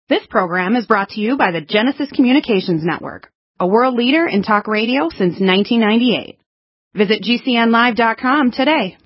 This program is brought to you by the Genesis Communications Network, a world leader in talk radio since 1998. Visit GCNlive.com today.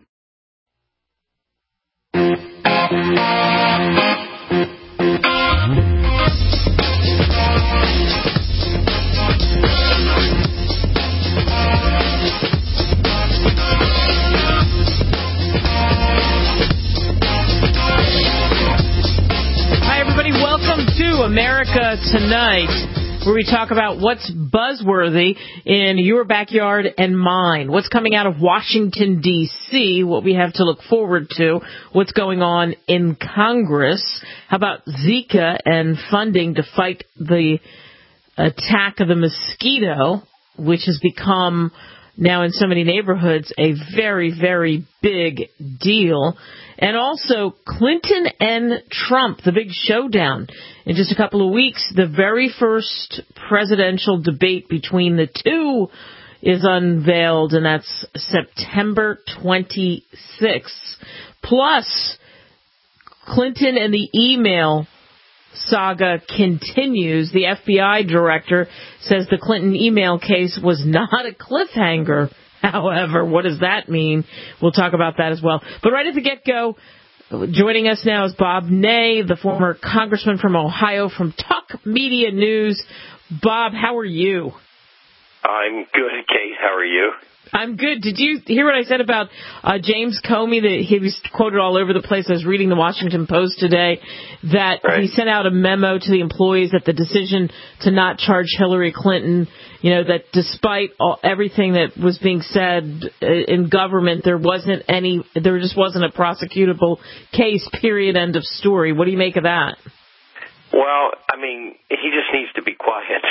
Welcome to America Tonight, where we talk about what's buzzworthy in your backyard and mine, what's coming out of Washington, D.C., what we have to look forward to, what's going on in Congress, how about Zika and funding to fight the attack of the mosquito, which has become now in so many neighborhoods a very, very big deal. And also Clinton and Trump, the big showdown. In just a couple of weeks, the very first presidential debate between the two is unveiled, and that's September 26th. Plus, Clinton and the email saga continues. The FBI director says the Clinton email case was not a cliffhanger. However, what does that mean? We'll talk about that as well. But right at the get-go, joining us now is Bob Ney, the former congressman from Ohio from Talk Media News. Bob, how are you? I'm good, Kate. How are you? I'm good. Did you hear what I said about James Comey? That he was quoted all over the place. I was reading the Washington Post today that He sent out a memo to the employees that the decision to not charge Hillary Clinton, that despite everything that was being said in government, there just wasn't a prosecutable case, period, end of story. What do you make of that? Well, he just needs to be quiet.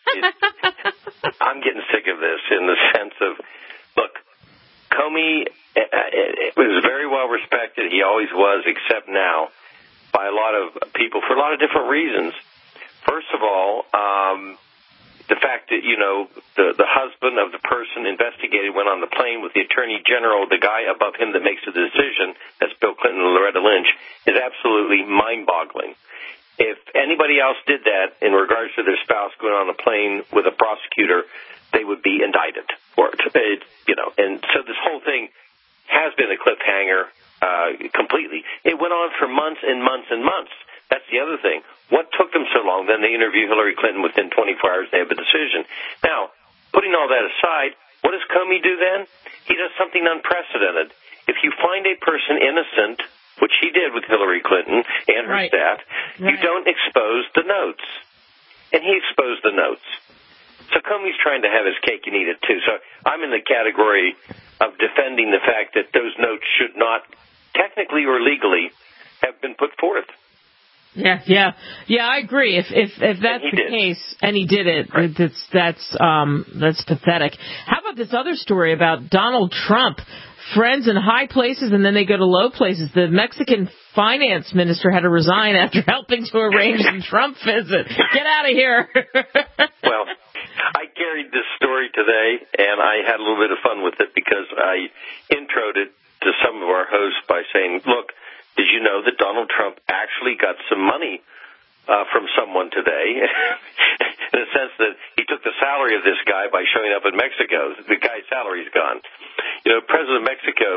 I'm getting sick of this in the sense of, look, Comey was very well respected. He always was, except now, by a lot of people for a lot of different reasons. First of all, the fact that, the husband of the person investigated went on the plane with the attorney general, the guy above him that makes the decision, that's Bill Clinton and Loretta Lynch, is absolutely mind-boggling. If anybody else did that in regards to their spouse going on a plane with a prosecutor, they would be indicted for it. And so this whole thing has been a cliffhanger completely. It went on for months and months and months. That's the other thing. What took them so long? Then they interview Hillary Clinton. Within 24 hours, they have a decision. Now, putting all that aside, what does Comey do then? He does something unprecedented. If you find a person innocent, which he did with Hillary Clinton and her staff, you don't expose the notes. And he exposed the notes. So Comey's trying to have his cake and eat it, too. So I'm in the category of defending the fact that those notes should not, technically or legally, have been put forth. Yeah, I agree. If that's the case, and he did it, that's pathetic. How about this other story about Donald Trump? Friends in high places, and then they go to low places. The Mexican finance minister had to resign after helping to arrange the Trump visit. Get out of here. Well, I carried this story today, and I had a little bit of fun with it because I introed it to some of our hosts by saying, look, did you know that Donald Trump actually got some money from someone today, in the sense that he took the salary of this guy by showing up in Mexico. The guy's salary's gone. President of Mexico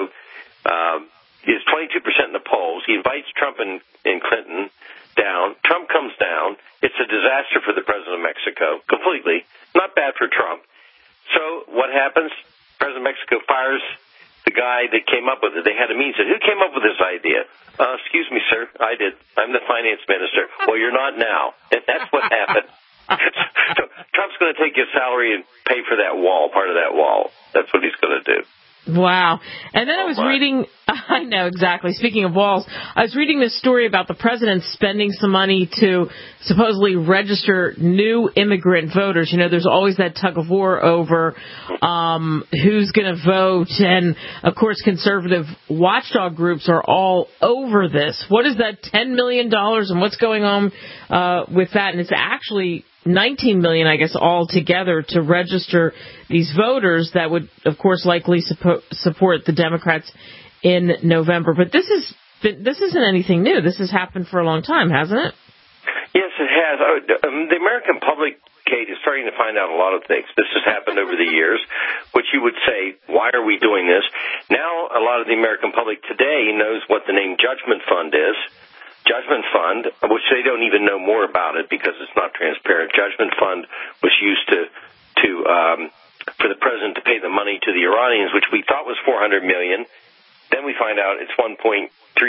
is 22% in the polls. He invites Trump and Clinton down. Trump comes down. It's a disaster for the president of Mexico, completely. Not bad for Trump. So what happens? President of Mexico fires the guy that came up with it. They had a meeting. Said, who came up with this idea? Excuse me, sir. I did. I'm the finance minister. Well, you're not now. And that's what happened. So Trump's going to take his salary and pay for that wall, part of that wall. That's what he's going to do. Wow. And then I was reading, I know exactly, speaking of walls, I was reading this story about the president spending some money to supposedly register new immigrant voters. There's always that tug of war over who's going to vote. And, of course, conservative watchdog groups are all over this. What is that, $10 million, and what's going on with that? And it's actually $19 million, I guess, altogether to register these voters that would, of course, likely support the Democrats in November. But this isn't anything new. This has happened for a long time, hasn't it? Yes, it has. The American public, Kate, is starting to find out a lot of things. This has happened over the years, which you would say, why are we doing this? Now a lot of the American public today knows what the name Judgment Fund is. Judgment Fund, which they don't even know more about it because it's not transparent. Judgment Fund was used for the president to pay the money to the Iranians, which we thought was $400 million. Then we find out it's $1.38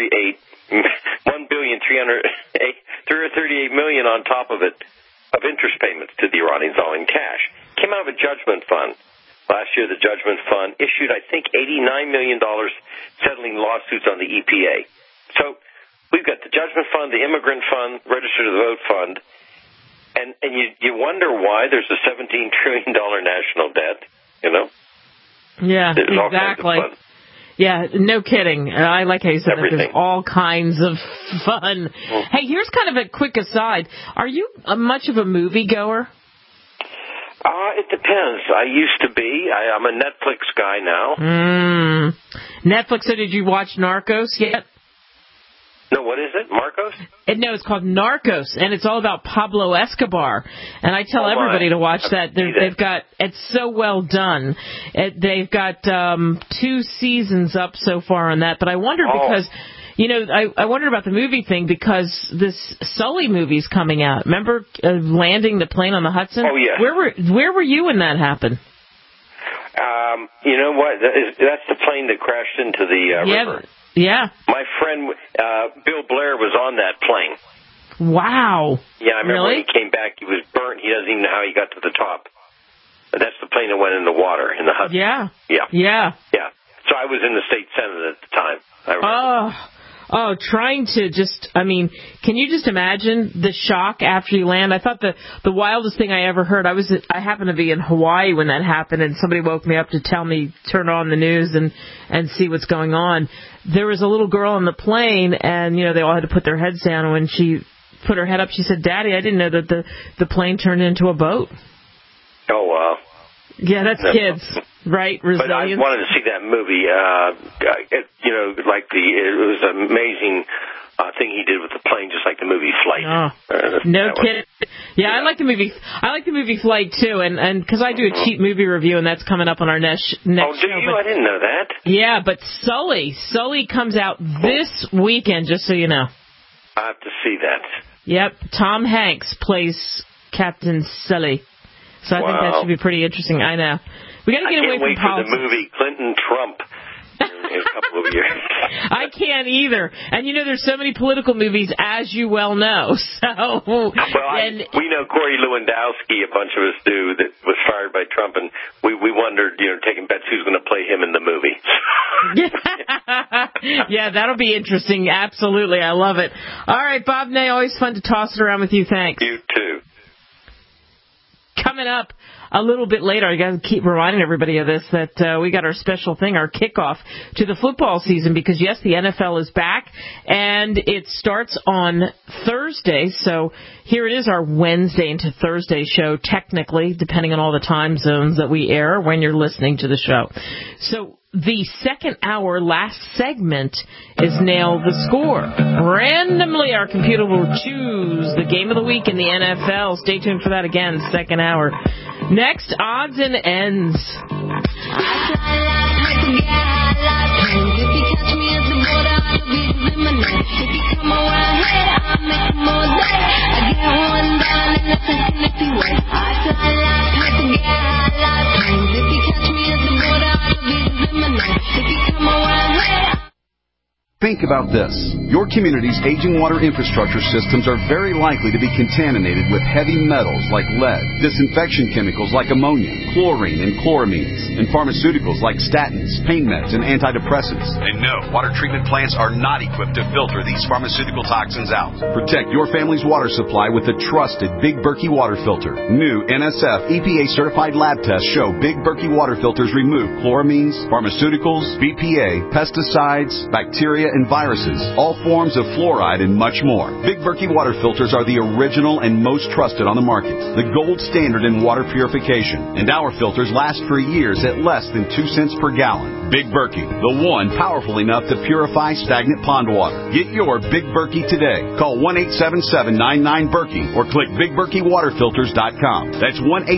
million on top of it of interest payments to the Iranians, all in cash. Came out of a judgment fund. Last year, the judgment fund issued, I think, $89 million settling lawsuits on the EPA. So we've got the judgment fund, the immigrant fund, register to vote fund, and you wonder why there's a $17 trillion national debt, you know? Yeah, exactly. Yeah, no kidding. I like how you said that there's all kinds of fun. Well, hey, here's kind of a quick aside. Are you much of a movie goer? It depends. I used to be. I'm a Netflix guy now. Netflix, so did you watch Narcos yet? No, what is it? Marcos? No, it's called Narcos, and it's all about Pablo Escobar. And I tell everybody to watch that. They've got, it's so well done. They've got 2 seasons up so far on that. But I wonder because, you know, I wondered about the movie thing because this Sully movie's coming out. Remember landing the plane on the Hudson? Oh, yeah. Where were you when that happened? You know what? That's the plane that crashed into the river. Yeah. My friend Bill Blair was on that plane. Wow. Yeah, I remember when he came back, he was burnt. He doesn't even know how he got to the top. But that's the plane that went in the water in the Hudson. Yeah. Yeah. Yeah. Yeah. So I was in the state senate at the time. I remember. Oh, trying to just, I mean, can you just imagine the shock after you land? I thought the wildest thing I ever heard, I happened to be in Hawaii when that happened, and somebody woke me up to tell me, turn on the news and see what's going on. There was a little girl on the plane, and, you know, they all had to put their heads down, and when she put her head up, she said, "Daddy, I didn't know that the plane turned into a boat." Oh, wow. Yeah, that's kids, right? Resilience. But I wanted to see that movie. You know, it was an amazing thing he did with the plane, just like the movie Flight. No kidding. Yeah, I like the movie. I like the movie Flight too, and because I do a cheap movie review, and that's coming up on our next show. Oh, do you? I didn't know that. Yeah, but Sully comes out this weekend, just so you know. I have to see that. Yep, Tom Hanks plays Captain Sully. So I think that should be pretty interesting. I know. We got to get away from politics. I can't wait for the movie Clinton-Trump in a couple of years. I can't either. And, you know, there's so many political movies, as you well know. So, we know Corey Lewandowski, a bunch of us do, that was fired by Trump, and we wondered, you know, taking bets who's going to play him in the movie. Yeah, that'll be interesting. Absolutely. I love it. All right, Bob Ney, always fun to toss it around with you. Thanks. You too. Coming up a little bit later, I got to keep reminding everybody of this, that we got our special thing, our kickoff to the football season, because, yes, the NFL is back, and it starts on Thursday. So here it is, our Wednesday into Thursday show, technically, depending on all the time zones that we air when you're listening to the show. So the second hour, last segment, is Nail the Score. Randomly, our computer will choose the game of the week in the NFL. Stay tuned for that again, second hour. Next, odds and ends. Think about this. Your community's aging water infrastructure systems are very likely to be contaminated with heavy metals like lead, disinfection chemicals like ammonia, chlorine and chloramines, and pharmaceuticals like statins, pain meds, and antidepressants. And no, water treatment plants are not equipped to filter these pharmaceutical toxins out. Protect your family's water supply with the trusted Big Berkey water filter. New NSF EPA-certified lab tests show Big Berkey water filters remove chloramines, pharmaceuticals, BPA, pesticides, bacteria, and viruses, all forms of fluoride, and much more. Big Berkey water filters are the original and most trusted on the market, the gold standard in water purification, and our filters last for years at less than 2 cents per gallon. Big Berkey, the one powerful enough to purify stagnant pond water. Get your Big Berkey today. Call 1-877-99-BERKEY or click BigBerkeyWaterFilters.com. That's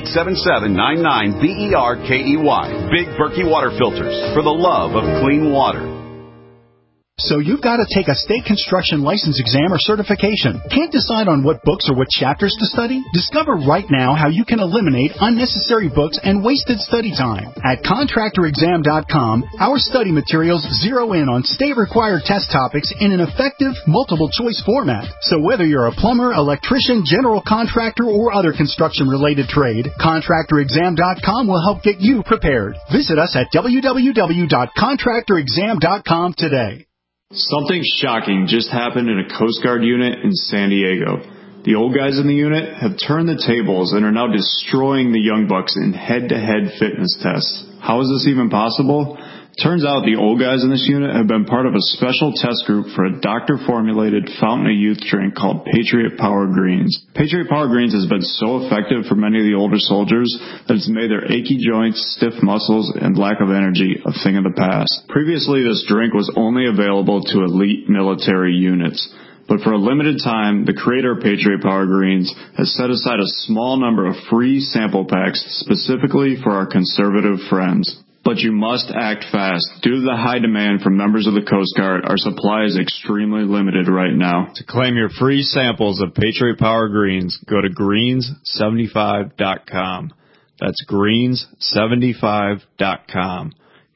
1-877-99-BERKEY. Big Berkey Water Filters, for the love of clean water. So you've got to take a state construction license exam or certification. Can't decide on what books or what chapters to study? Discover right now how you can eliminate unnecessary books and wasted study time. At ContractorExam.com, our study materials zero in on state-required test topics in an effective, multiple-choice format. So whether you're a plumber, electrician, general contractor, or other construction-related trade, ContractorExam.com will help get you prepared. Visit us at www.ContractorExam.com today. Something shocking just happened in a Coast Guard unit in San Diego. The old guys in the unit have turned the tables and are now destroying the young bucks in head-to-head fitness tests. How is this even possible? Turns out the old guys in this unit have been part of a special test group for a doctor-formulated fountain of youth drink called Patriot Power Greens. Patriot Power Greens has been so effective for many of the older soldiers that it's made their achy joints, stiff muscles, and lack of energy a thing of the past. Previously, this drink was only available to elite military units. But for a limited time, the creator of Patriot Power Greens has set aside a small number of free sample packs specifically for our conservative friends. But you must act fast. Due to the high demand from members of the Coast Guard, our supply is extremely limited right now. To claim your free samples of Patriot Power Greens, go to greens75.com. That's greens75.com.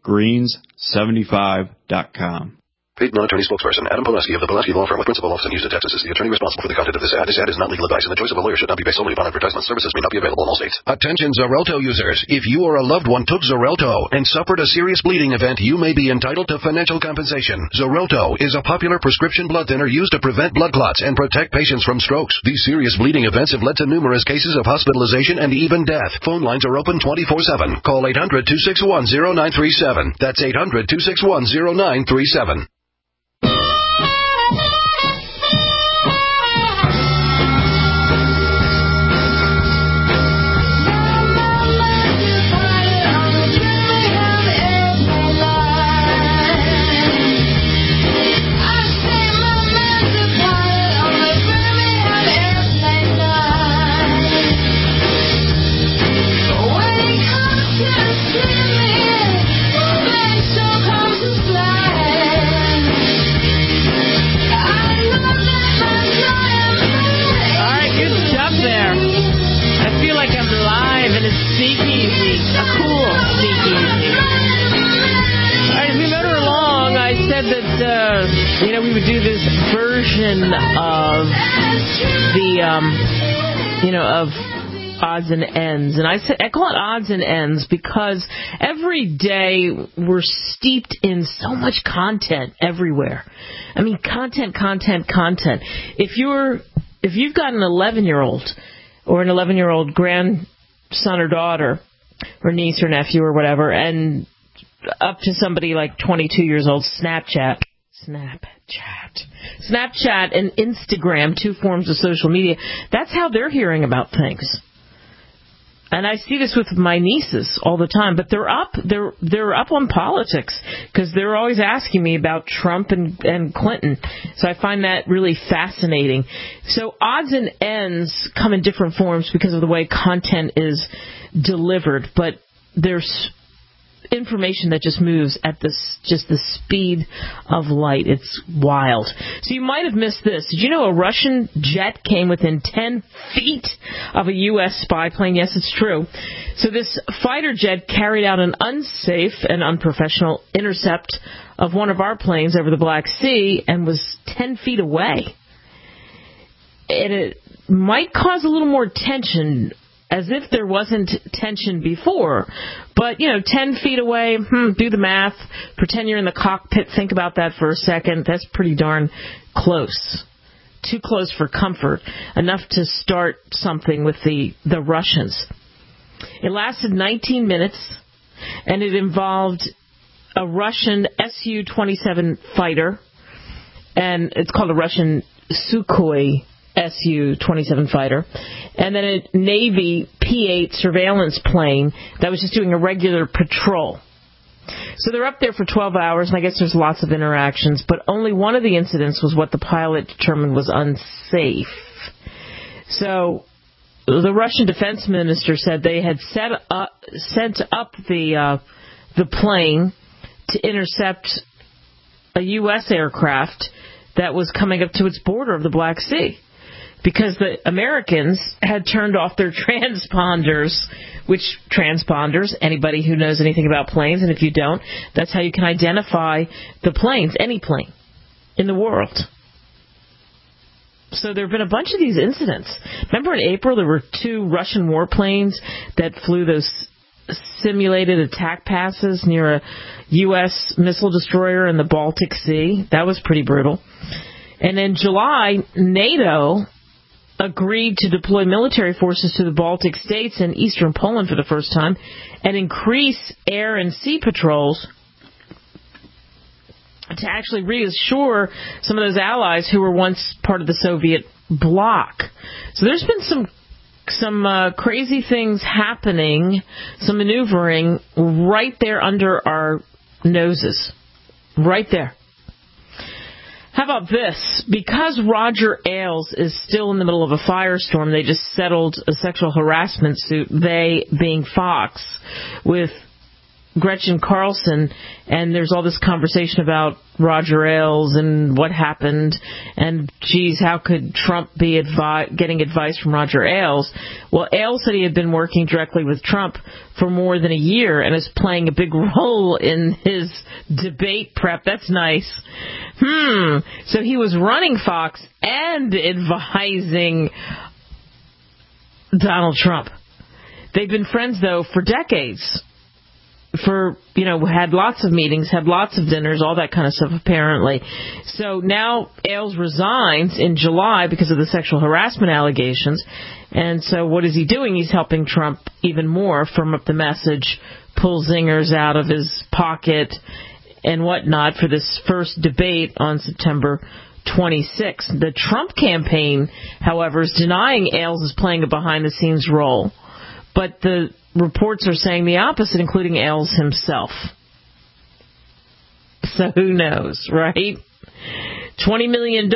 greens75.com. Paid non-attorney spokesperson Adam Poleski of the Poleski Law Firm with principal office in Houston, Texas is the attorney responsible for the content of this ad. This ad is not legal advice, and the choice of a lawyer should not be based solely upon advertisement. Services may not be available in all states. Attention Xarelto users. If you or a loved one took Xarelto and suffered a serious bleeding event, you may be entitled to financial compensation. Xarelto is a popular prescription blood thinner used to prevent blood clots and protect patients from strokes. These serious bleeding events have led to numerous cases of hospitalization and even death. Phone lines are open 24/7. Call 800-261-0937. That's 800-261-0937. We would do this version of the, of odds and ends. And I call it odds and ends because every day we're steeped in so much content everywhere. I mean, content. If you've got an 11-year-old or an 11-year-old grandson or daughter or niece or nephew or whatever, and up to somebody like 22 years old, Snapchat and Instagram, two forms of social media, that's how they're hearing about things. And I see this with my nieces all the time, but they're up on politics because they're always asking me about Trump and Clinton. So I find that really fascinating. So odds and ends come in different forms because of the way content is delivered, but there's information that just moves at the speed of light. It's wild. So you might have missed this. Did you know a Russian jet came within 10 feet of a U.S. spy plane? Yes, it's true. So this fighter jet carried out an unsafe and unprofessional intercept of one of our planes over the Black Sea and was 10 feet away. And it might cause a little more tension, as if there wasn't tension before. But, 10 feet away, do the math. Pretend you're in the cockpit. Think about that for a second. That's pretty darn close. Too close for comfort. Enough to start something with the Russians. It lasted 19 minutes, and it involved a Russian Su-27 fighter and it's called a Russian Sukhoi Su-27 fighter, and then a Navy P-8 surveillance plane that was just doing a regular patrol. So they're up there for 12 hours, and I guess there's lots of interactions, but only one of the incidents was what the pilot determined was unsafe. So the Russian defense minister said they had sent up the plane to intercept a U.S. aircraft that was coming up to its border of the Black Sea, because the Americans had turned off their transponders, which transponders, anybody who knows anything about planes, and if you don't, that's how you can identify the planes, any plane in the world. So there have been a bunch of these incidents. Remember in April there were 2 Russian warplanes that flew those simulated attack passes near a U.S. missile destroyer in the Baltic Sea? That was pretty brutal. And in July, NATO agreed to deploy military forces to the Baltic states and eastern Poland for the first time and increase air and sea patrols to actually reassure some of those allies who were once part of the Soviet bloc. So there's been some crazy things happening, some maneuvering right there under our noses. Right there. How about this? Because Roger Ailes is still in the middle of a firestorm, they just settled a sexual harassment suit, they being Fox, with Gretchen Carlson, and there's all this conversation about Roger Ailes and what happened, and geez, how could Trump be getting advice from Roger Ailes? Well, Ailes said he had been working directly with Trump for more than a year and is playing a big role in his debate prep. That's nice. So he was running Fox and advising Donald Trump. They've been friends, though, for decades. Had lots of meetings, had lots of dinners, all that kind of stuff, apparently. So now Ailes resigns in July because of the sexual harassment allegations. And so what is he doing? He's helping Trump even more firm up the message, pull zingers out of his pocket and whatnot for this first debate on September 26th. The Trump campaign, however, is denying Ailes is playing a behind-the-scenes role. But the reports are saying the opposite, including Ailes himself. So who knows, right? $20 million,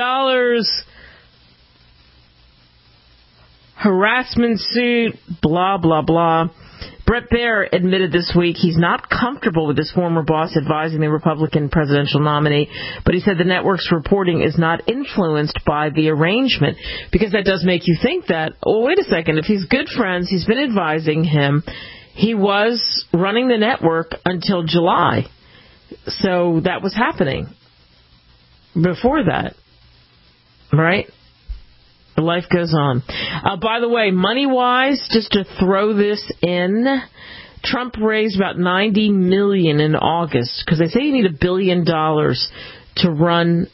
harassment suit, blah, blah, blah. Bret Baier admitted this week he's not comfortable with his former boss advising the Republican presidential nominee, but he said the network's reporting is not influenced by the arrangement, because that does make you think that, oh, wait a second, if he's good friends, he's been advising him, he was running the network until July. So that was happening before that, right? Life goes on. By the way, money-wise, just to throw this in, Trump raised about $90 million in August, because they say you need $1 billion to run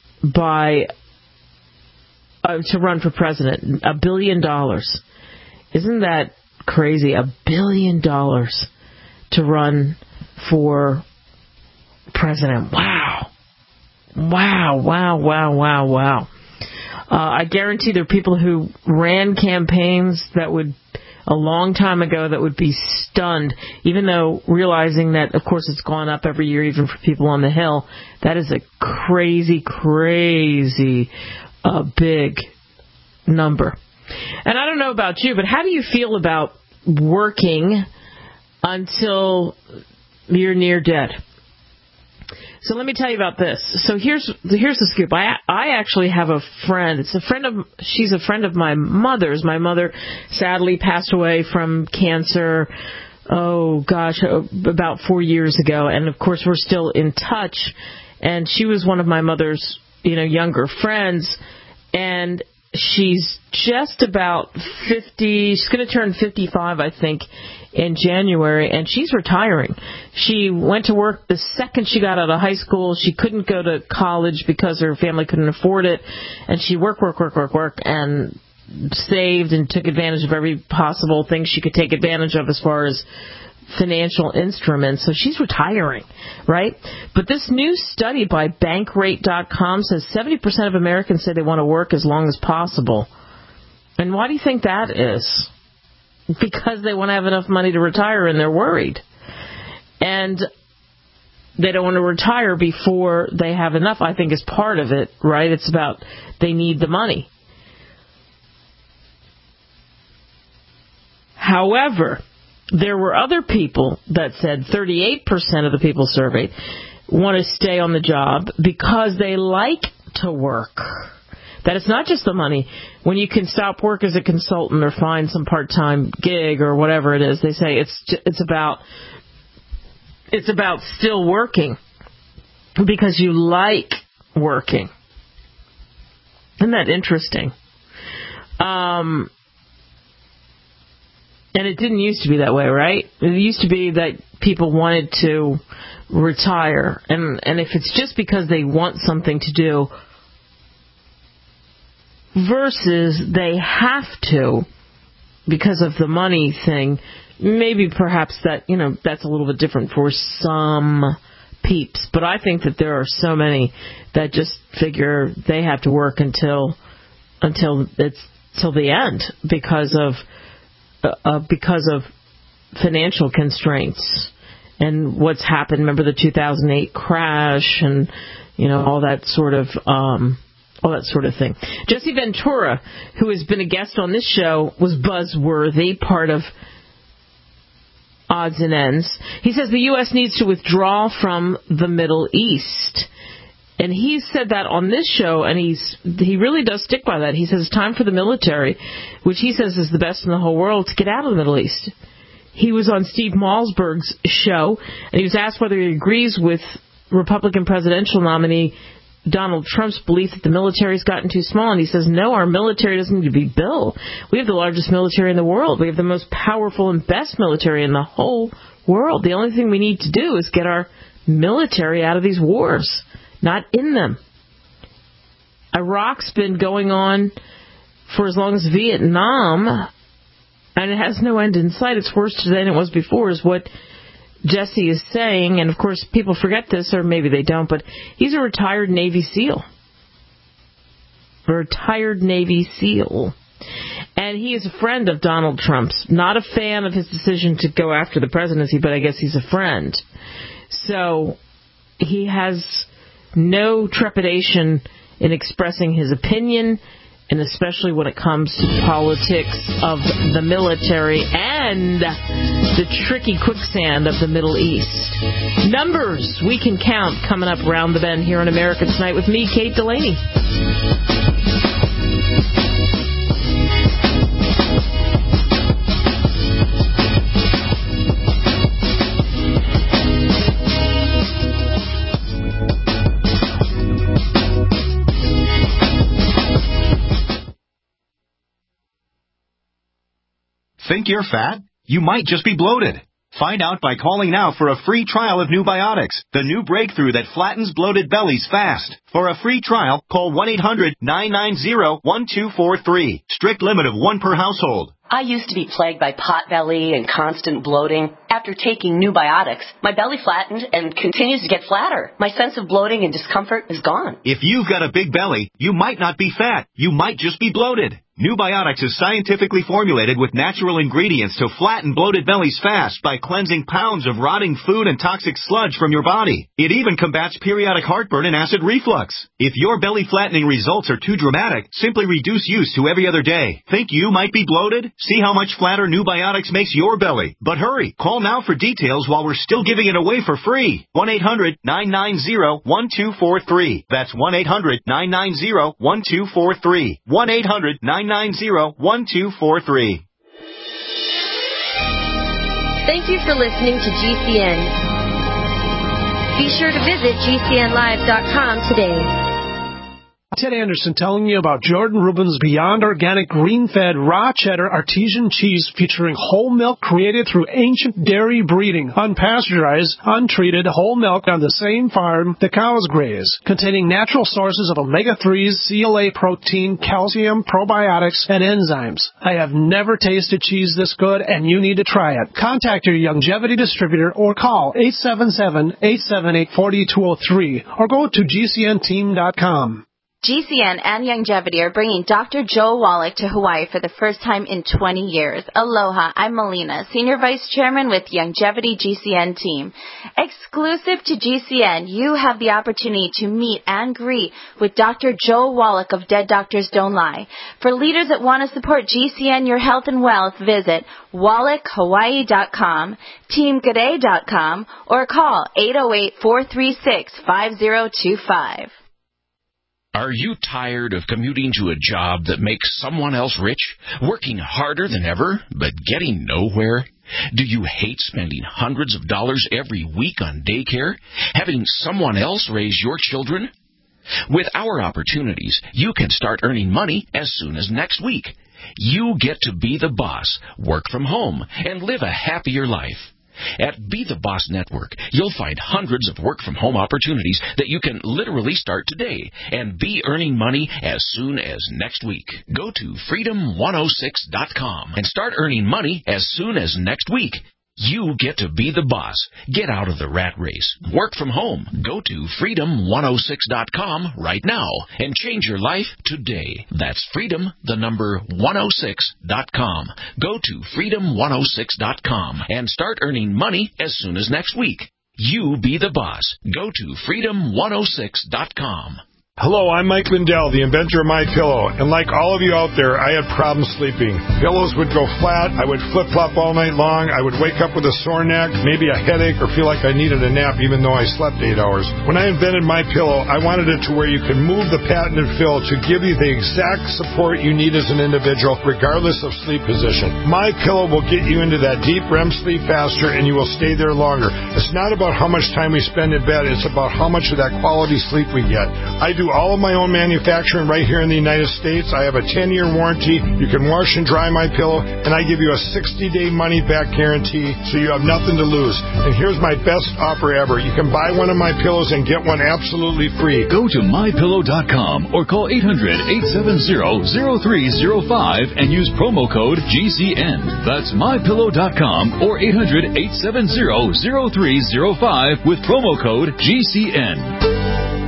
for president. $1 billion. Isn't that crazy? $1 billion to run for president. Wow. Wow, wow, wow, wow, wow. I guarantee there are people who ran campaigns that would, a long time ago, that would be stunned, even though realizing that, of course, it's gone up every year, even for people on the Hill. That is a crazy, crazy big number. And I don't know about you, but how do you feel about working until you're near dead? So let me tell you about this. So here's the scoop. I actually have a friend. She's a friend of my mother's. My mother sadly passed away from cancer, about 4 years ago. And of course we're still in touch. And she was one of my mother's, younger friends. And she's just about 50. She's going to turn 55, I think, in January, and she's retiring. She went to work the second she got out of high school. She couldn't go to college because her family couldn't afford it, and she worked, and saved and took advantage of every possible thing she could take advantage of as far as financial instruments. So she's retiring, right? But this new study by Bankrate.com says 70% of Americans say they want to work as long as possible. And why do you think that is? Because they want to have enough money to retire and they're worried. And they don't want to retire before they have enough, I think, is part of it, right? It's about they need the money. However, there were other people that said 38% of the people surveyed want to stay on the job because they like to work. That it's not just the money. When you can stop work as a consultant or find some part-time gig or whatever it is, they say it's about still working because you like working. Isn't that interesting? And it didn't used to be that way, right? It used to be that people wanted to retire. And if it's just because they want something to do versus they have to because of the money thing, maybe perhaps that, that's a little bit different for some peeps. But I think that there are so many that just figure they have to work until the end because of financial constraints and what's happened. Remember the 2008 crash and all that sort of thing. Jesse Ventura, who has been a guest on this show, was buzzworthy, part of Odds and Ends. He says the U.S. needs to withdraw from the Middle East. And he said that on this show, and he really does stick by that. He says it's time for the military, which he says is the best in the whole world, to get out of the Middle East. He was on Steve Malzberg's show, and he was asked whether he agrees with Republican presidential nominee Donald Trump's belief that the military's gotten too small, and he says, no, our military doesn't need to be built. We have the largest military in the world. We have the most powerful and best military in the whole world. The only thing we need to do is get our military out of these wars, not in them. Iraq's been going on for as long as Vietnam, and it has no end in sight. It's worse today than it was before, is what Jesse is saying. And, of course, people forget this, or maybe they don't, but he's a retired Navy SEAL. A retired Navy SEAL. And he is a friend of Donald Trump's. Not a fan of his decision to go after the presidency, but I guess he's a friend. So he has no trepidation in expressing his opinion, and especially when it comes to politics of the military and the tricky quicksand of the Middle East. Numbers we can count coming up around the bend here on America Tonight with me, Kate Delaney. Think you're fat? You might just be bloated. Find out by calling now for a free trial of New Biotics, the new breakthrough that flattens bloated bellies fast. For a free trial, call 1-800-990-1243. Strict limit of one per household. I used to be plagued by potbelly and constant bloating. After taking New Biotics, my belly flattened and continues to get flatter. My sense of bloating and discomfort is gone. If you've got a big belly, you might not be fat. You might just be bloated. New Biotics is scientifically formulated with natural ingredients to flatten bloated bellies fast by cleansing pounds of rotting food and toxic sludge from your body. It even combats periodic heartburn and acid reflux. If your belly flattening results are too dramatic, simply reduce use to every other day. Think you might be bloated? See how much flatter New Biotics makes your belly. But hurry, call now for details while we're still giving it away for free. 1-800-990-1243. That's 1-800-990-1243. 1-800-990-1243. Thank you for listening to GCN. Be sure to visit GCNlive.com today. Ted Anderson telling you about Jordan Rubin's Beyond Organic Green-Fed Raw Cheddar Artesian Cheese featuring whole milk created through ancient dairy breeding, unpasteurized, untreated whole milk on the same farm the cows graze, containing natural sources of omega-3s, CLA protein, calcium, probiotics, and enzymes. I have never tasted cheese this good, and you need to try it. Contact your Youngevity distributor or call 877-878-4203 or go to GCNteam.com. GCN and Youngevity are bringing Dr. Joe Wallach to Hawaii for the first time in 20 years. Aloha, I'm Melina, Senior Vice Chairman with Youngevity GCN Team. Exclusive to GCN, you have the opportunity to meet and greet with Dr. Joe Wallach of Dead Doctors Don't Lie. For leaders that want to support GCN, your health and wealth, visit wallachhawaii.com, teamg'day.com, or call 808-436-5025. Are you tired of commuting to a job that makes someone else rich, working harder than ever, but getting nowhere? Do you hate spending hundreds of dollars every week on daycare, having someone else raise your children? With our opportunities, you can start earning money as soon as next week. You get to be the boss, work from home, and live a happier life. At Be the Boss Network, you'll find hundreds of work-from-home opportunities that you can literally start today and be earning money as soon as next week. Go to freedom106.com and start earning money as soon as next week. You get to be the boss. Get out of the rat race. Work from home. Go to freedom106.com right now and change your life today. That's freedom106.com. Go to freedom106.com and start earning money as soon as next week. You be the boss. Go to freedom106.com. Hello, I'm Mike Lindell, the inventor of MyPillow, and like all of you out there, I had problems sleeping. Pillows would go flat, I would flip-flop all night long, I would wake up with a sore neck, maybe a headache, or feel like I needed a nap even though I slept 8 hours. When I invented MyPillow, I wanted it to where you can move the patented fill to give you the exact support you need as an individual, regardless of sleep position. MyPillow will get you into that deep REM sleep faster, and you will stay there longer. It's not about how much time we spend in bed, it's about how much of that quality sleep we get. I do all of my own manufacturing right here in the United States. I have a 10-year warranty. You can wash and dry MyPillow, and I give you a 60-day money-back guarantee, so you have nothing to lose. And here's my best offer ever. You can buy one of my pillows and get one absolutely free. Go to MyPillow.com or call 800-870-0305 and use promo code GCN. That's MyPillow.com or 800-870-0305 with promo code GCN.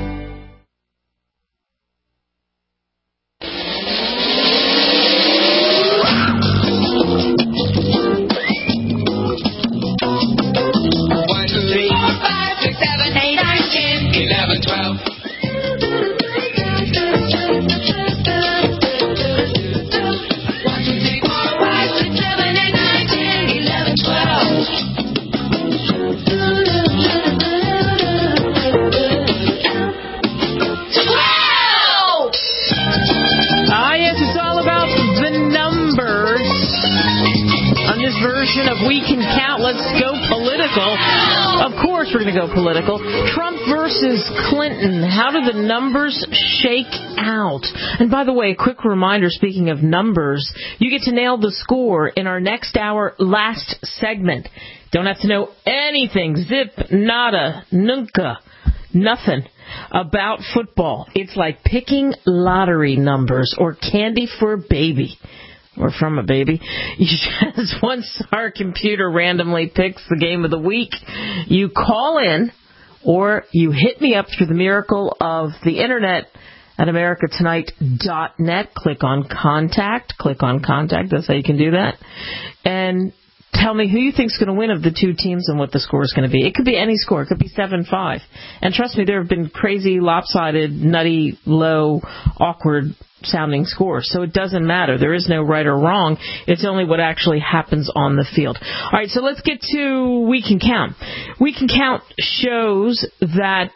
Political. Trump versus Clinton. How do the numbers shake out? And by the way, a quick reminder, speaking of numbers, you get to nail the score in our next hour last segment. Don't have to know anything, zip, nada, nunca, nothing about football. It's like picking lottery numbers or candy for a baby. Or from a baby. You just, once our computer randomly picks the game of the week, you call in or you hit me up through the miracle of the internet at americatonight.net. Click on contact. That's how you can do that. And tell me who you think is going to win of the two teams and what the score is going to be. It could be any score. It could be 7-5. And trust me, there have been crazy, lopsided, nutty, low, awkward sounding scores. So it doesn't matter. There is no right or wrong. It's only what actually happens on the field. All right, so let's get to We Can Count. We Can Count shows that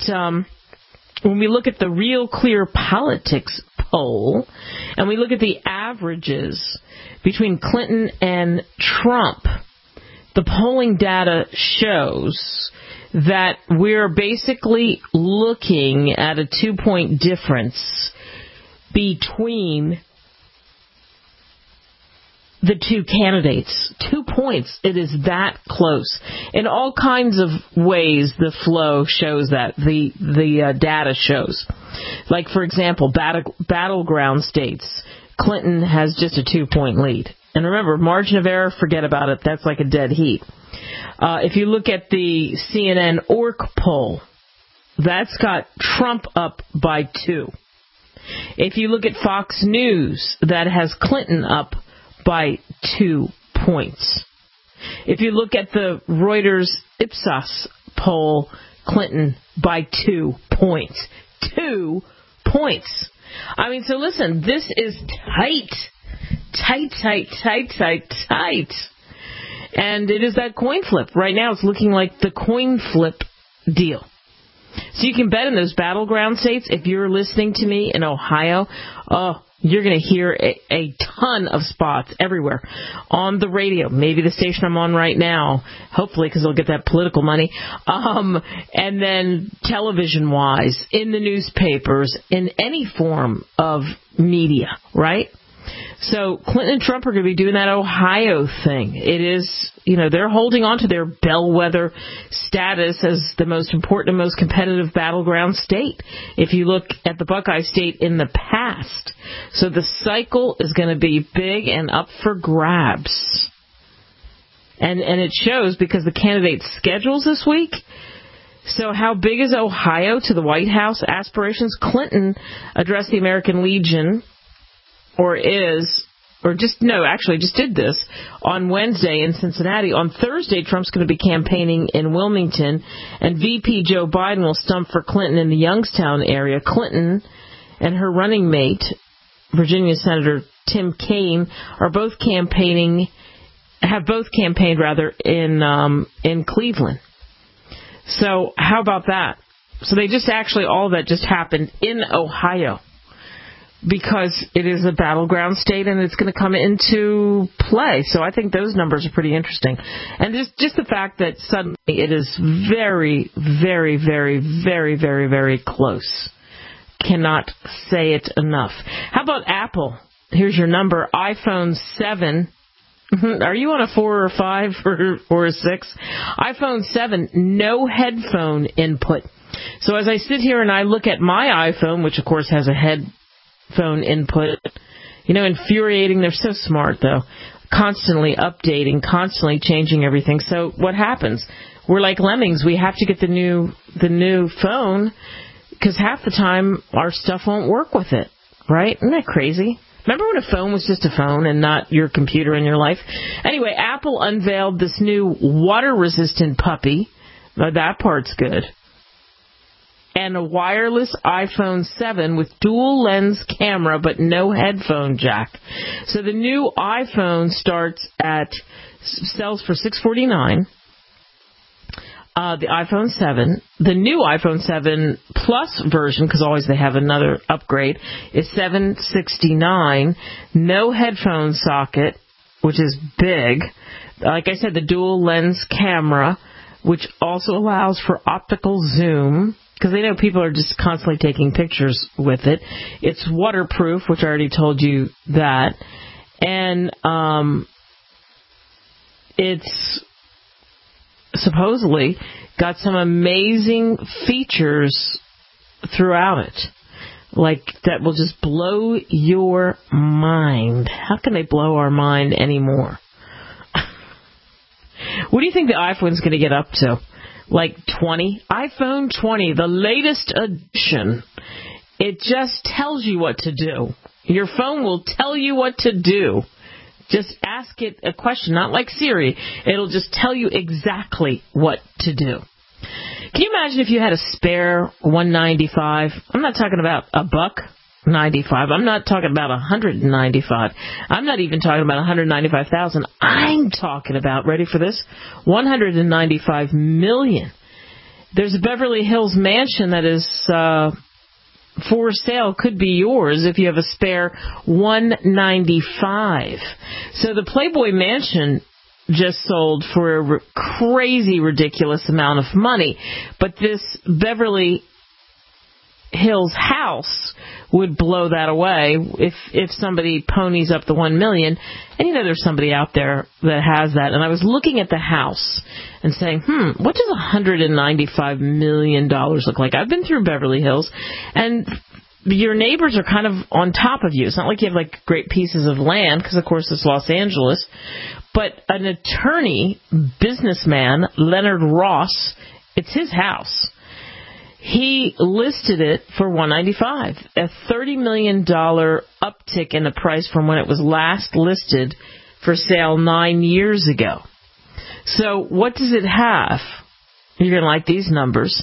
when we look at the Real Clear Politics poll and we look at the averages between Clinton and Trump, the polling data shows that we're basically looking at a 2-point difference between the two candidates. 2 points. It is that close. In all kinds of ways, the flow shows that. The data shows. Like, for example, battleground states. Clinton has just a 2-point lead. And remember, margin of error, forget about it. That's like a dead heat. If you look at the CNN ORC poll, that's got Trump up by 2. If you look at Fox News, that has Clinton up by 2 points. If you look at the Reuters Ipsos poll, Clinton by 2 points. 2 points. I mean, so listen, this is tight. Tight. And it is that coin flip. Right now it's looking like the coin flip deal. So you can bet in those battleground states, if you're listening to me in Ohio, you're going to hear a ton of spots everywhere on the radio. Maybe the station I'm on right now, hopefully, because they'll get that political money. And then television-wise, in the newspapers, in any form of media, right? So Clinton and Trump are going to be doing that Ohio thing. It is, they're holding on to their bellwether status as the most important and most competitive battleground state. If you look at the Buckeye State in the past. So the cycle is going to be big and up for grabs. And it shows because the candidates' schedules this week. So how big is Ohio to the White House aspirations? Clinton addressed the American Legion just did this on Wednesday in Cincinnati. On Thursday, Trump's going to be campaigning in Wilmington, and VP Joe Biden will stump for Clinton in the Youngstown area. Clinton and her running mate, Virginia Senator Tim Kaine, have both campaigned in Cleveland. So how about that? So all of that just happened in Ohio. Because it is a battleground state and it's going to come into play. So I think those numbers are pretty interesting. And just the fact that suddenly it is very, very, very, very, very, very close. Cannot say it enough. How about Apple? Here's your number, iPhone 7. Are you on a 4 or 5 or a 6? iPhone 7, no headphone input. So as I sit here and I look at my iPhone, which of course has a headphone input, infuriating. They're so smart, though. Constantly updating, constantly changing everything. So what happens? We're like lemmings. We have to get the new phone because half the time our stuff won't work with it, right? Isn't that crazy? Remember when a phone was just a phone and not your computer in your life? Anyway, Apple unveiled this new water-resistant puppy. That part's good. And a wireless iPhone 7 with dual lens camera but no headphone jack. So the new iPhone sells for $649. The iPhone 7, the new iPhone 7 Plus version, because always they have another upgrade, is $769. No headphone socket, which is big. Like I said, the dual lens camera, which also allows for optical zoom, because they know people are just constantly taking pictures with it. It's waterproof, which I already told you that. And it's supposedly got some amazing features throughout it. Like, that will just blow your mind. How can they blow our mind anymore? What do you think the iPhone's going to get up to? Like 20? iPhone 20, the latest edition. It just tells you what to do. Your phone will tell you what to do. Just ask it a question, not like Siri. It'll just tell you exactly what to do. Can you imagine if you had a spare $195? I'm not talking about $195. I'm not talking about $195. I'm not even talking about $195,000. I'm talking about, ready for this? $195 million. There's a Beverly Hills mansion that is for sale, could be yours if you have a spare $195. So the Playboy Mansion just sold for a crazy, ridiculous amount of money. But this Beverly Hills house would blow that away if somebody ponies up the $1 million. And there's somebody out there that has that. And I was looking at the house and saying, what does $195 million look like? I've been through Beverly Hills, and your neighbors are kind of on top of you. It's not like you have like great pieces of land, because of course it's Los Angeles. But an attorney, businessman, Leonard Ross, it's his house. He listed it for $195, a $30 million uptick in the price from when it was last listed for sale 9 years ago. So what does it have? You're going to like these numbers.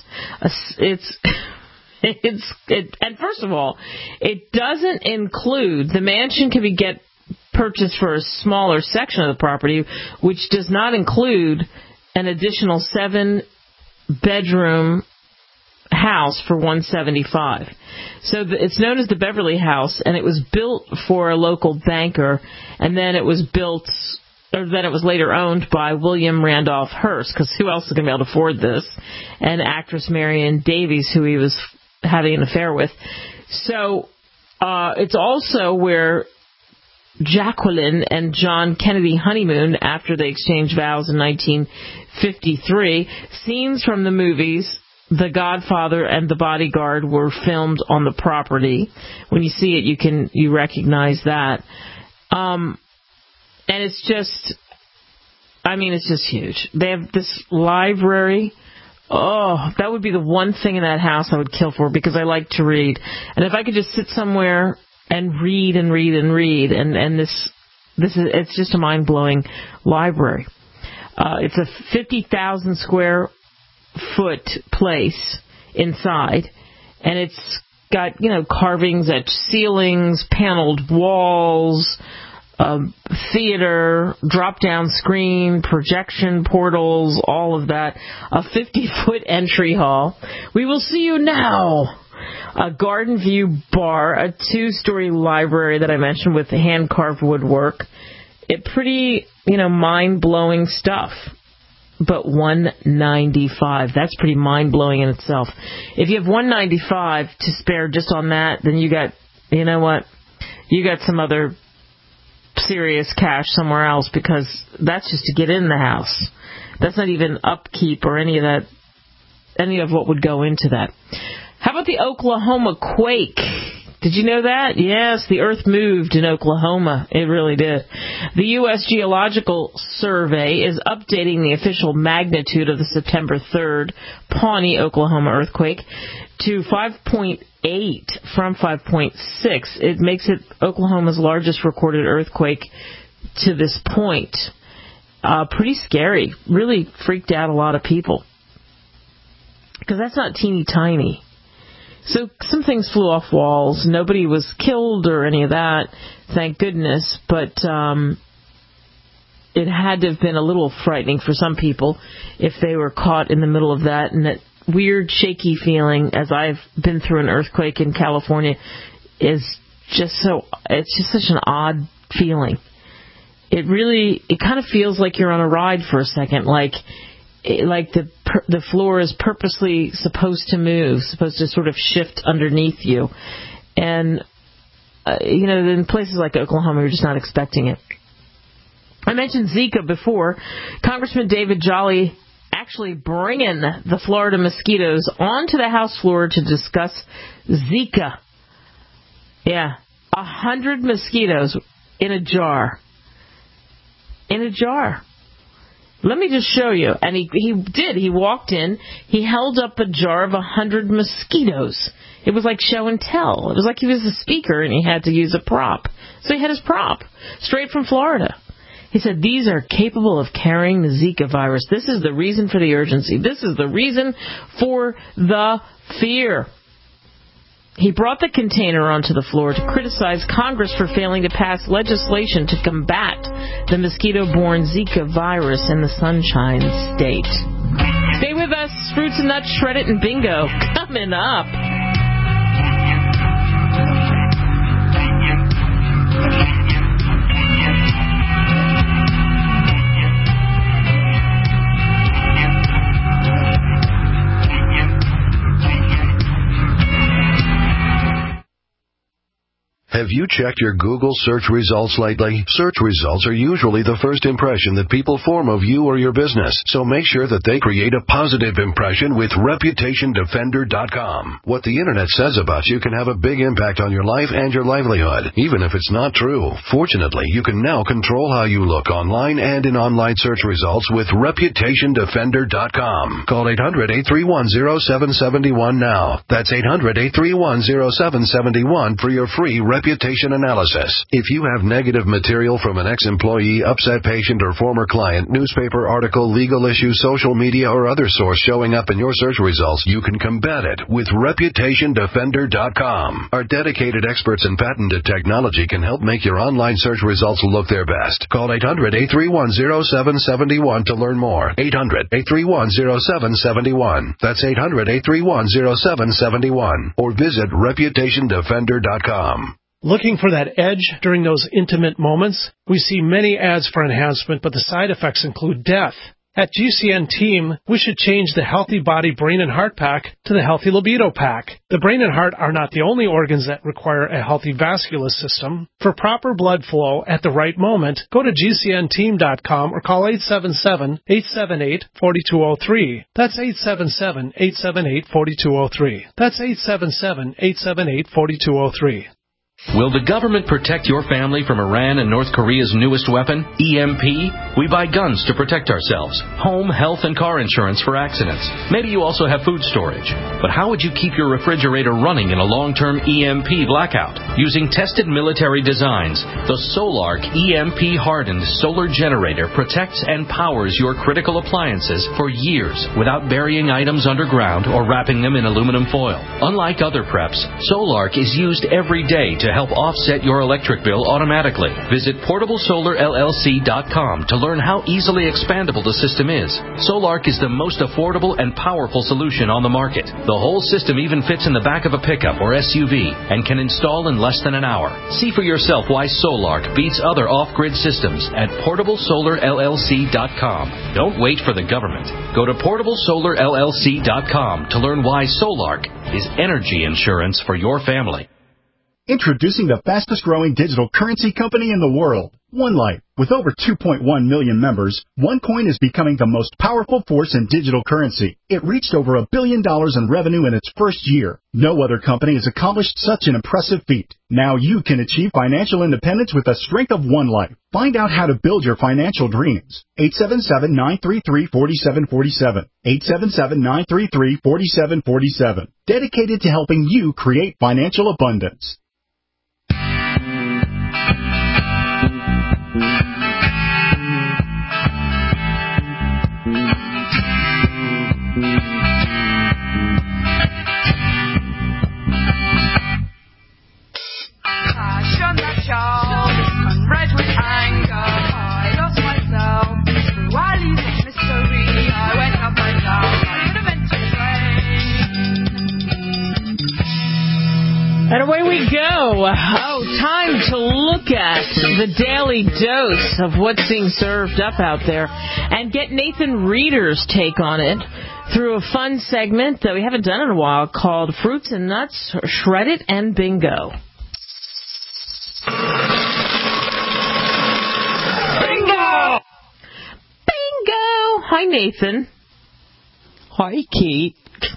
And first of all, it doesn't include, the mansion can get purchased for a smaller section of the property, which does not include an additional 7-bedroom house for $175. So it's known as the Beverly House, and it was built for a local banker, and then it was later owned by William Randolph Hearst, because who else is going to be able to afford this? And actress Marion Davies, who he was having an affair with. So it's also where Jacqueline and John Kennedy honeymooned after they exchanged vows in 1953. Scenes from the movies The Godfather and The Bodyguard were filmed on the property. When you see it, you recognize that. And it's just huge. They have this library. Oh, that would be the one thing in that house I would kill for, because I like to read. And if I could just sit somewhere and read, it's just a mind-blowing library. It's a 50,000 square foot place inside, and it's got, carvings at ceilings, paneled walls, theater, drop-down screen, projection portals, all of that. A 50-foot entry hall. We will see you now. A garden view bar, a 2-story library that I mentioned with hand-carved woodwork. Pretty, mind-blowing stuff. But $195, that's pretty mind-blowing in itself. If you have $195 to spare just on that, then you got some other serious cash somewhere else, because that's just to get in the house. That's not even upkeep or any of what would go into that. How about the Oklahoma quake? Did you know that? Yes, the earth moved in Oklahoma. It really did. The U.S. Geological Survey is updating the official magnitude of the September 3rd Pawnee, Oklahoma earthquake to 5.8 from 5.6. It makes it Oklahoma's largest recorded earthquake to this point. Pretty scary. Really freaked out a lot of people, because that's not teeny tiny. So some things flew off walls. Nobody was killed or any of that, thank goodness. But it had to have been a little frightening for some people if they were caught in the middle of that. And that weird, shaky feeling, as I've been through an earthquake in California, it's just such an odd feeling. It kind of feels like you're on a ride for a second, like the floor is purposely supposed to move, supposed to sort of shift underneath you. And, in places like Oklahoma, you're just not expecting it. I mentioned Zika before. Congressman David Jolly actually bringing the Florida mosquitoes onto the House floor to discuss Zika. Yeah, 100 mosquitoes in a jar. In a jar. Let me just show you. And he did. He walked in. He held up a jar of 100 mosquitoes. It was like show and tell. It was like he was a speaker and he had to use a prop. So he had his prop straight from Florida. He said, these are capable of carrying the Zika virus. This is the reason for the urgency. This is the reason for the fear. He brought the container onto the floor to criticize Congress for failing to pass legislation to combat the mosquito-borne Zika virus in the Sunshine State. Stay with us. Fruits and Nuts, Shred It, and Bingo coming up. Have you checked your Google search results lately? Search results are usually the first impression that people form of you or your business, so make sure that they create a positive impression with ReputationDefender.com. What the Internet says about you can have a big impact on your life and your livelihood, even if it's not true. Fortunately, you can now control how you look online and in online search results with ReputationDefender.com. Call 800-831-0771 now. That's 800-831-0771 for your free reputation analysis. If you have negative material from an ex-employee, upset patient, or former client, newspaper article, legal issue, social media, or other source showing up in your search results, you can combat it with ReputationDefender.com. Our dedicated experts in patented technology can help make your online search results look their best. Call 800-831-0771 to learn more. 800-831-0771. That's 800-831-0771. Or visit ReputationDefender.com. Looking for that edge during those intimate moments? We see many ads for enhancement, but the side effects include death. At GCN Team, we should change the Healthy Body, Brain, and Heart Pack to the Healthy Libido Pack. The brain and heart are not the only organs that require a healthy vascular system. For proper blood flow at the right moment, go to GCNteam.com or call 877-878-4203. That's 877-878-4203. That's 877-878-4203. Will the government protect your family from Iran and North Korea's newest weapon, EMP? We buy guns to protect ourselves, home, health, and car insurance for accidents. Maybe you also have food storage. But how would you keep your refrigerator running in a long-term EMP blackout? Using tested military designs, the Solark EMP-hardened solar generator protects and powers your critical appliances for years without burying items underground or wrapping them in aluminum foil. Unlike other preps, Solark is used every day to help offset your electric bill automatically. Visit PortableSolarLLC.com to learn how easily expandable the system is. Solark is the most affordable and powerful solution on the market. The whole system even fits in the back of a pickup or SUV and can install in less than an hour. See for yourself why Solark beats other off-grid systems at PortableSolarLLC.com. Don't wait for the government. Go to PortableSolarLLC.com to learn why Solark is energy insurance for your family. Introducing the fastest-growing digital currency company in the world, OneLife. With over 2.1 million members, OneCoin is becoming the most powerful force in digital currency. It reached over $1 billion in revenue in its first year. No other company has accomplished such an impressive feat. Now you can achieve financial independence with the strength of OneLife. Find out how to build your financial dreams. 877-933-4747. 877-933-4747. Dedicated to helping you create financial abundance. And away we go. Oh, time to look at the daily dose of what's being served up out there and get Nathan Reeder's take on it through a fun segment that we haven't done in a while called Fruits and Nuts, Shred It, and Bingo. Bingo! Bingo! Hi, Nathan. Hi, Kate.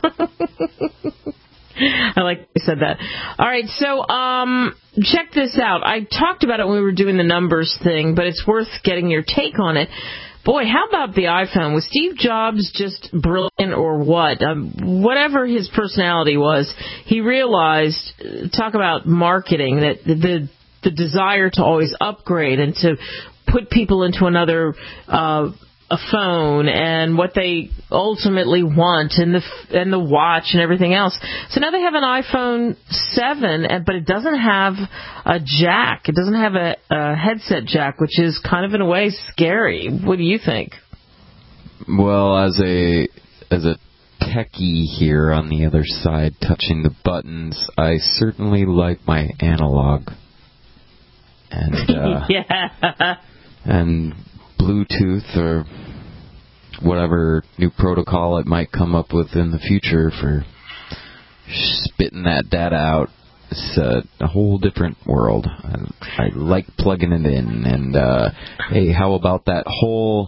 I like you said that. All right, so check this out. I talked about it when we were doing the numbers thing, but it's worth getting your take on it. Boy, how about the iPhone? Was Steve Jobs just brilliant or what? Whatever his personality was, he realized, talk about marketing, that the desire to always upgrade and to put people into another a phone and what they ultimately want and the watch and everything else. So now they have an iPhone 7, but it doesn't have a jack. It doesn't have a headset jack, which is kind of in a way scary. What do you think? Well, as a techie here on the other side touching the buttons, I certainly like my analog. And yeah. And Bluetooth or whatever new protocol it might come up with in the future for spitting that data out It's a whole different world. I like plugging it in. And, hey, how about that whole,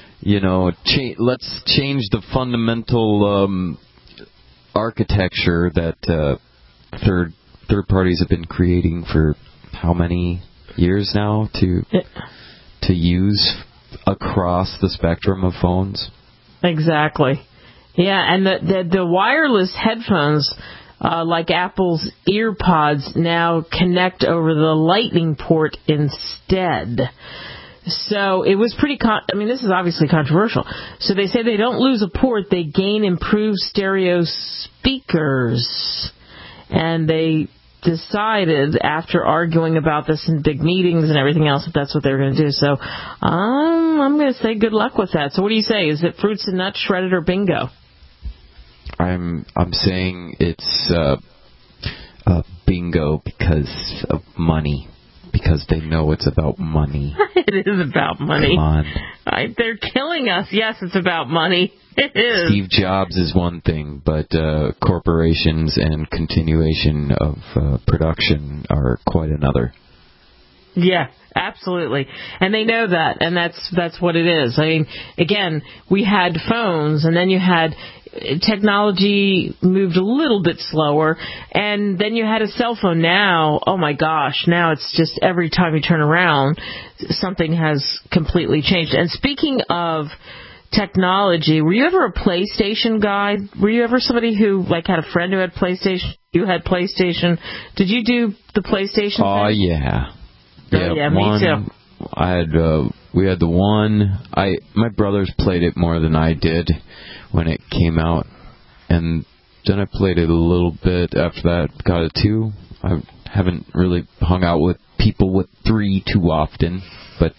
let's change the fundamental architecture that third parties have been creating for how many years now to use across the spectrum of phones? Exactly. Yeah, and the wireless headphones, like Apple's EarPods, now connect over the Lightning port instead. So it was pretty this is obviously controversial. So they say they don't lose a port, they gain improved stereo speakers. And they decided, after arguing about this in big meetings and everything else, that that's what they were going to do. So I'm going to say good luck with that. So what do you say? Is it fruits and nuts, shredded, or bingo? I'm saying it's bingo because of money. Because they know it's about money. It is about money. Come on. They're killing us. Yes, it's about money. It is. Steve Jobs is one thing, but corporations and continuation of production are quite another. Yeah, absolutely. And they know that, and that's what it is. I mean, again, we had phones, and then you had technology moved a little bit slower, and then you had a cell phone. Now, oh my gosh, now it's just every time you turn around, something has completely changed. And speaking of technology, were you ever a PlayStation guy? Were you ever somebody who had a friend who had PlayStation? You had PlayStation. Did you do the PlayStation thing? Oh, yeah. Yeah, me too. We had the one. My brothers played it more than I did when it came out, and then I played it a little bit after that. Got a 2. I haven't really hung out with people with 3 too often, but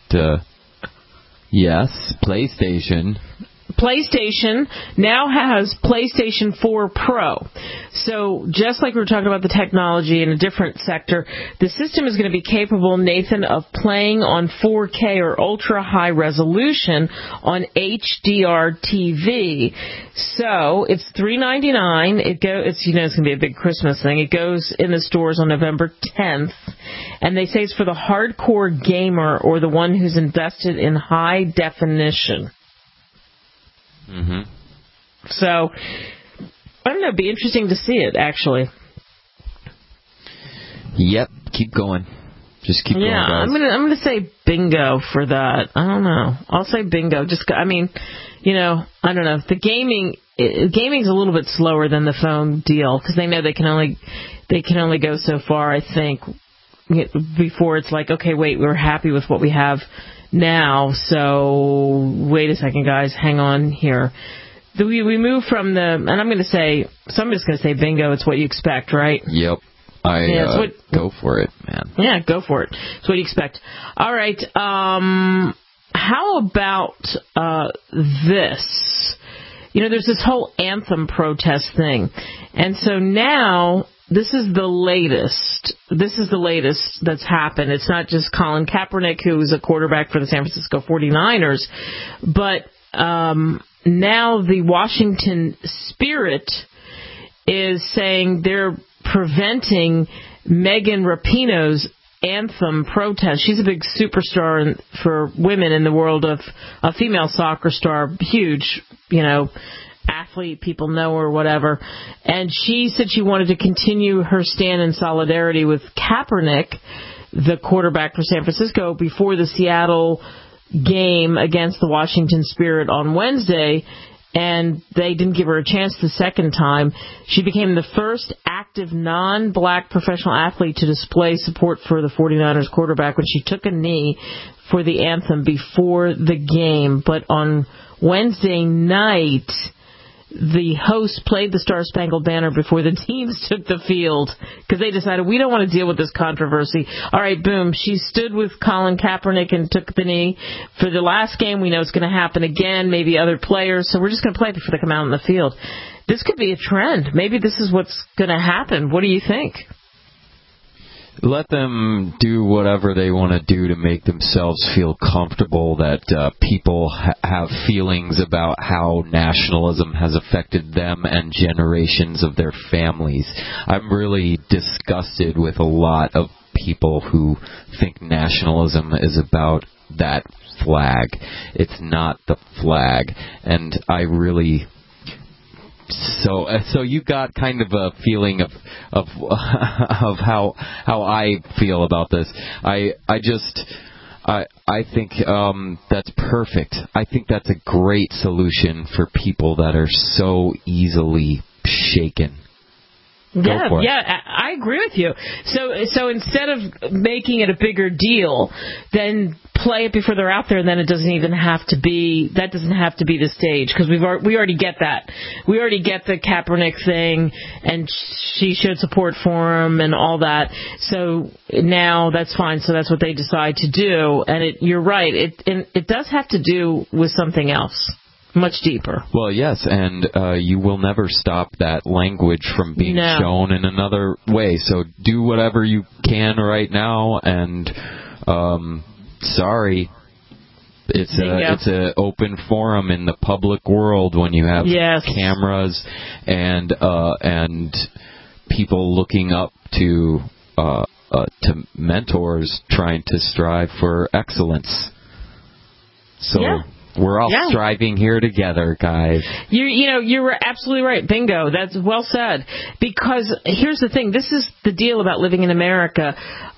yes, PlayStation. PlayStation now has PlayStation 4 Pro. So just like we were talking about the technology in a different sector, the system is going to be capable, Nathan, of playing on 4K or ultra high resolution on HDR TV. So it's $399. It's going to be a big Christmas thing. It goes in the stores on November 10th, and they say it's for the hardcore gamer or the one who's invested in high definition. Mm-hmm. So, I don't know, it'd be interesting to see it, actually. Yep, keep going. Just keep going, guys. I'm gonna say bingo for that. I don't know. I'll say bingo. I don't know. The gaming's a little bit slower than the phone deal, because they know they can only go so far, I think, before it's like, okay, wait, we're happy with what we have now, so wait a second, guys, hang on here. We move from and I'm just going to say bingo. It's what you expect, right? Yep. Go for it, man. Yeah, go for it. It's what you expect. All right. How about this? There's this whole anthem protest thing, and so now this is the latest. This is the latest that's happened. It's not just Colin Kaepernick, who's a quarterback for the San Francisco 49ers, but now the Washington Spirit is saying they're preventing Megan Rapinoe's anthem protest. She's a big superstar for women in the world of a female soccer star, huge, athlete, people know her, whatever. And she said she wanted to continue her stand in solidarity with Kaepernick, the quarterback for San Francisco, before the Seattle game against the Washington Spirit on Wednesday, and they didn't give her a chance the second time. She became the first active non-black professional athlete to display support for the 49ers quarterback when she took a knee for the anthem before the game. But on Wednesday night, the host played the Star-Spangled Banner before the teams took the field because they decided, we don't want to deal with this controversy. All right, boom. She stood with Colin Kaepernick and took the knee. For the last game, we know it's going to happen again, maybe other players, so we're just going to play before they come out on the field. This could be a trend. Maybe this is what's going to happen. What do you think? let them do whatever they want to do to make themselves feel comfortable, that people have feelings about how nationalism has affected them and generations of their families. I'm really disgusted with a lot of people who think nationalism is about that flag. It's not the flag. And I really... So you got kind of a feeling of how I feel about this. I think that's perfect. I think that's a great solution for people that are so easily shaken. Yeah, I agree with you. So instead of making it a bigger deal, then play it before they're out there, and then it doesn't even have to be, that doesn't have to be the stage, because we already get that. We already get the Kaepernick thing, and she showed support for him and all that. So now that's fine. So that's what they decide to do. And you're right. It does have to do with something else. Much deeper. Well, yes, and you will never stop that language from being shown in another way. So do whatever you can right now, and sorry, it's an open forum in the public world when you have cameras and people looking up to mentors trying to strive for excellence. So. Yeah. We're all striving here together, guys. You were absolutely right. Bingo. That's well said. Because here's the thing. This is the deal about living in America.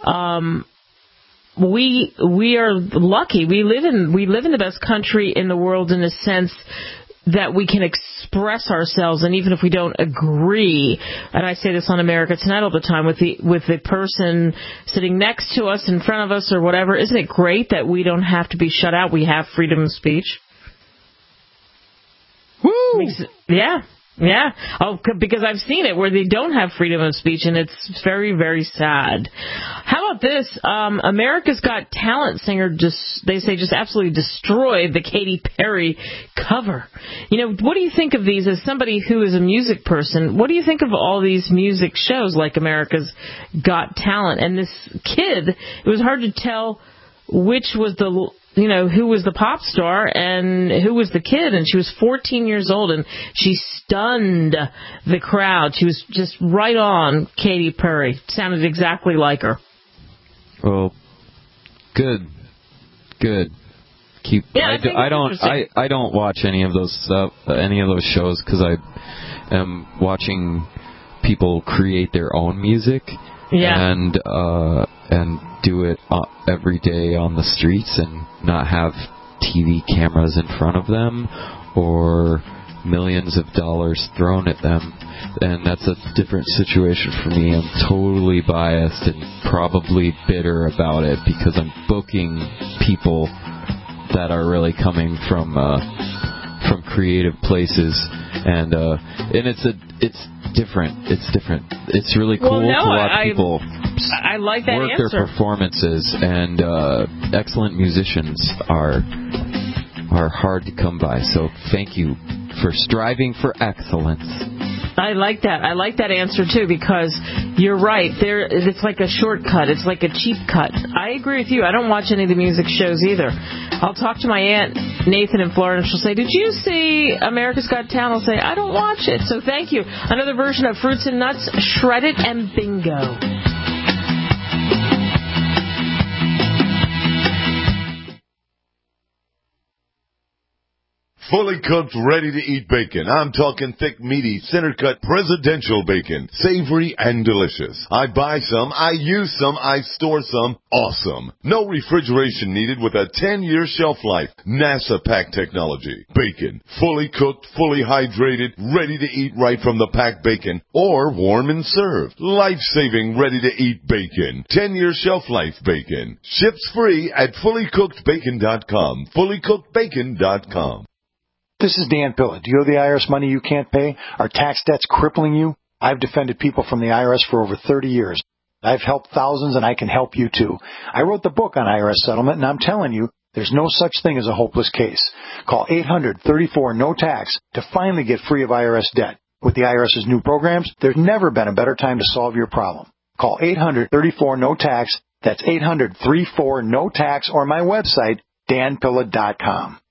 We are lucky. We live in the best country in the world in the sense that we can express ourselves, and even if we don't agree, and I say this on America Tonight all the time, with the person sitting next to us, in front of us, or whatever, isn't it great that we don't have to be shut out? We have freedom of speech. Woo! Yeah. Oh, because I've seen it where they don't have freedom of speech, and it's very, very sad. How about this? America's Got Talent singer they say just absolutely destroyed the Katy Perry cover. What do you think of these as somebody who is a music person? What do you think of all these music shows like America's Got Talent? And this kid, it was hard to tell which was who was the pop star and who was the kid, and she was 14 years old, and she stunned the crowd. She was just right on Katy Perry. Sounded exactly like her. Well, good. I don't watch any of those shows because I am watching people create their own music. Yeah. And do it every day on the streets and not have TV cameras in front of them or millions of dollars thrown at them. And that's a different situation for me. I'm totally biased and probably bitter about it because I'm booking people that are really coming from creative places, and it's different. It's really cool to watch people I like that work answer. Their performances, and excellent musicians are hard to come by. So thank you for striving for excellence. I like that. I like that answer too, because you're right. It's like a shortcut. It's like a cheap cut. I agree with you. I don't watch any of the music shows either. I'll talk to my aunt Nathan in Florida, and she'll say, "Did you see America's Got Talent?" I'll say, "I don't watch it." So thank you. Another version of Fruits and Nuts, Shred It and Bingo. Fully cooked, ready-to-eat bacon. I'm talking thick, meaty, center-cut, presidential bacon. Savory and delicious. I buy some, I use some, I store some. Awesome. No refrigeration needed with a 10-year shelf life. NASA pack technology. Bacon. Fully cooked, fully hydrated, ready to eat right from the packed bacon. Or warm and served. Life-saving, ready-to-eat bacon. 10-year shelf life bacon. Ships free at fullycookedbacon.com. Fullycookedbacon.com. This is Dan Pilla. Do you owe the IRS money you can't pay? Are tax debts crippling you? I've defended people from the IRS for over 30 years. I've helped thousands, and I can help you too. I wrote the book on IRS settlement, and I'm telling you, there's no such thing as a hopeless case. Call 800-34-NO-TAX to finally get free of IRS debt. With the IRS's new programs, there's never been a better time to solve your problem. Call 800-34-NO-TAX. That's 800-34-NO-TAX or my website, danpilla.com.